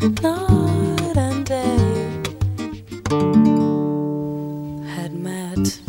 night and day had met.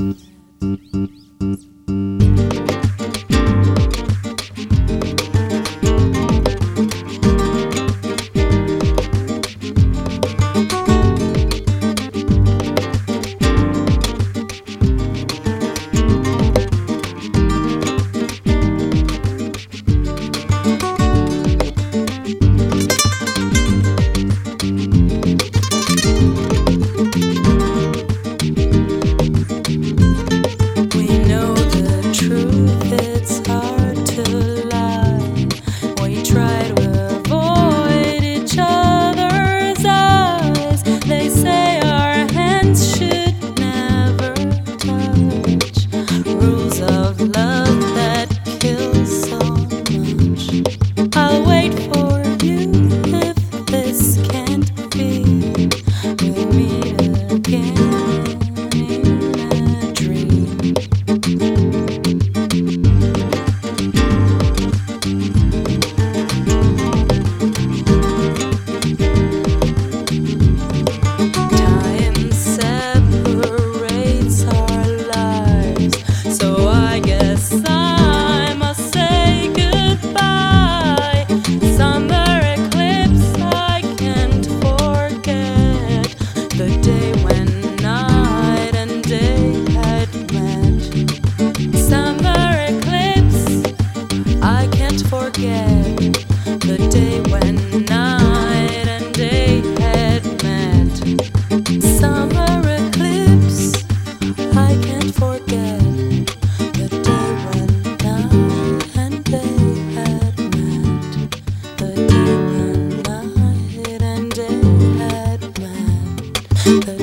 I'll wait for you if this can't be. We'll meet again in a dream. Time separates our lives, so I guess I must say goodbye. Summer eclipse, I can't forget the day when night and day had met. Summer eclipse, I can't forget the day when night and day had met. Summer eclipse, I can't forget the day when night and day had met. The day when night and day had met.